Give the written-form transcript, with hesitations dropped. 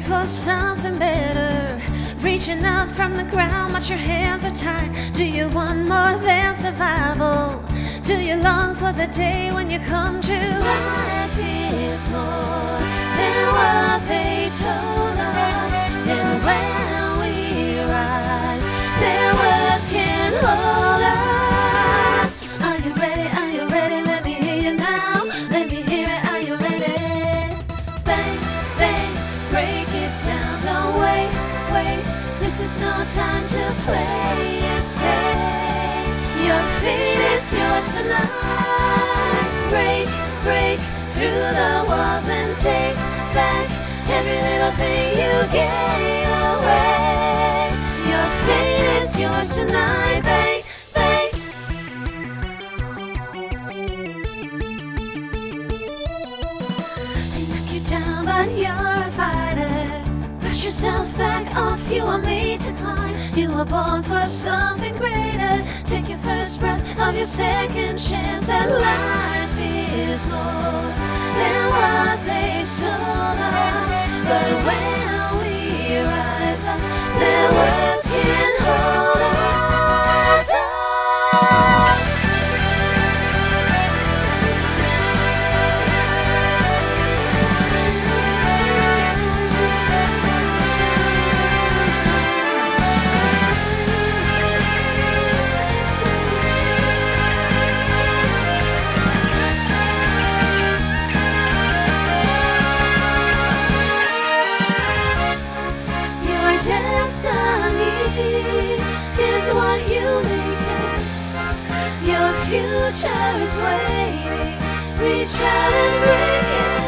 for something better, reaching up from the ground, but your hands are tied. Do you want more than survival? Do you long for the day when you come to life is more than what they told us? And when we rise, their words can hold us. Are you ready? Are you ready? Let me hear you now. Let me hear it. Are you ready? Bang, bang, break it down. Don't wait, wait. This is no time to play it safe. Your fate is yours tonight. Break, break through the walls and take back every little thing you gave away. Your fate is yours tonight, babe, babe. They knock you down, but you're a fighter. Brush yourself back off, you were made to climb. You were born for something greater. Take your first breath of your second chance. That life is more than what they sold us. But when we rise up, their words can hold us up. Destiny is what you make it. Your future is waiting. Reach out and break it.